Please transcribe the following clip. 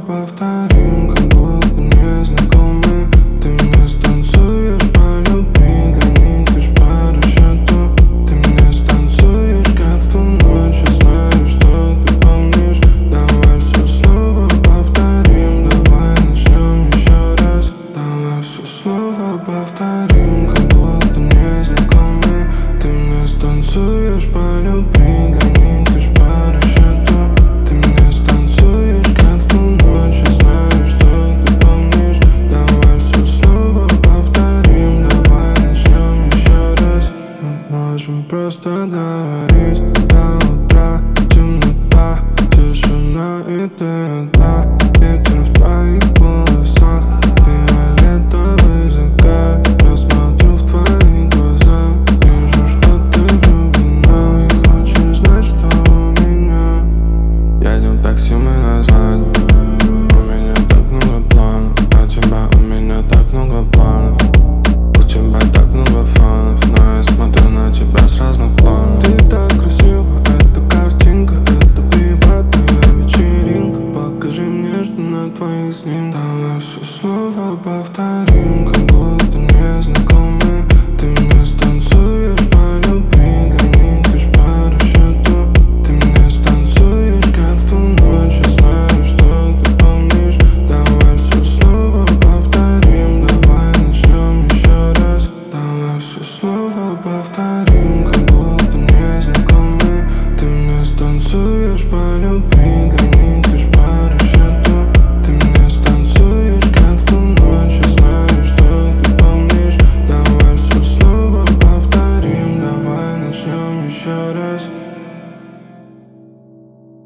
повторим, как будто незнакомы. Ты мне станцуешь по любви, для них лишь по расчету. Ты мне станцуешь, как в ту ночь. Я знаю, что ты помнишь. Давай все снова повторим, давай начнем еще раз. Давай все снова повторим, как будто незнакомы. Ты мне станцуешь по любви, для них лишь по расчету. Ты мне станцуешь, как в ту ночь. Я знаю, что ты помнишь. Давай все снова повторим, давай начнем еще раз. Мы можем просто говорить до утра. Темнота, тишина и ты одна. Ветер в твоих волосах, фиолетовый закат. Я смотрю в твои глаза, вижу, что ты влюблена и хочешь знать, что у меня. Едем в такси мы назад. У меня так много планов на тебя, у меня так много планов. У тебя так много фанов, но я смотрю на тебя с разных планов. Ты так красива, это картинка, это приватная вечеринка. Покажи мне, что на твоих снимках. Давай все снова повторим, как будто незнакомы. Ты мне станцуешь по любви, для них лишь по расчету. Ты мне станцуешь, как в ту ночь. Я знаю, что ты помнишь. Давай все снова повторим, давай начнем еще раз. Давай все снова повторим, как будто незнакомы. Ты мне станцуешь по любви, для них лишь по расчету. Ты мне станцуешь, как в ту ночь. Я знаю, что ты помнишь. Давай все снова повторим, давай начнем еще раз.